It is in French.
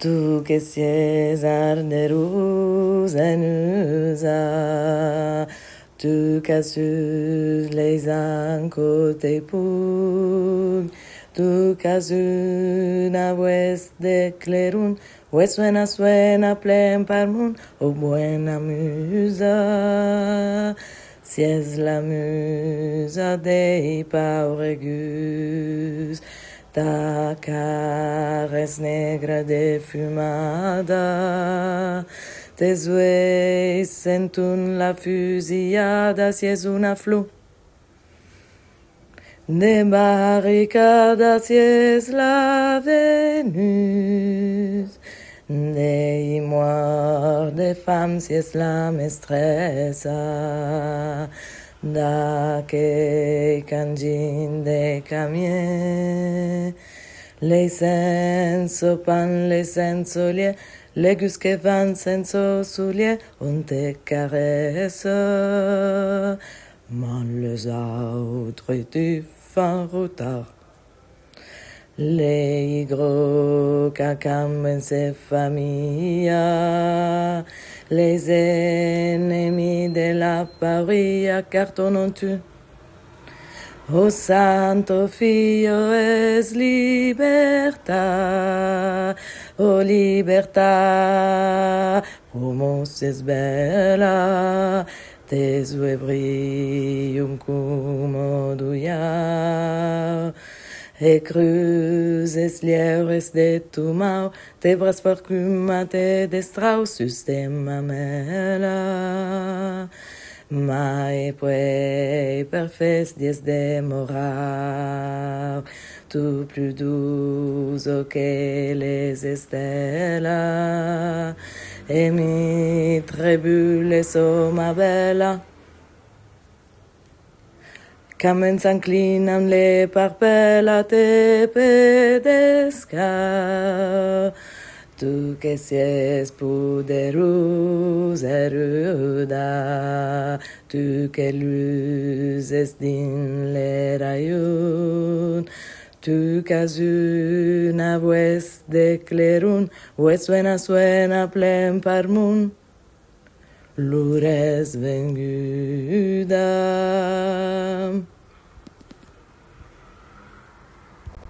Tu que César de Ruzanusa, tu casus les côté pug, tu casus na west de clerun, we suena plen parmun, o buena musa, si es la musa dei pauregus. Ta caresse negra defumada, tes oeils sentunt la fusillada, si es una flu. De barricada, si es la Vénus. De moire de femmes, si es la mestressa. Da que canjin de camien, les senso pan, les senso lié, les gus que van senso soulier, on te caresse, man les autres du fin retard. Les gros cacam en ses familles, les ennemis de la parilla cartonnent-tu. O santo fio es libertà, o libertà, como es bella, tes brillum como duia. Et cruzes lieures de tu mau, te bras parfumate de strausus de mamela. Mai puei per fest dies de morar, tu plus douce que les estella, et mi trebules o ma bella. Camen s'inclinam le parpella te pedesca, tu que sies poderosa ruda, tu que luces din le rayun, tu casuna vues de clerun, vues suena plen parmun, lures venguda.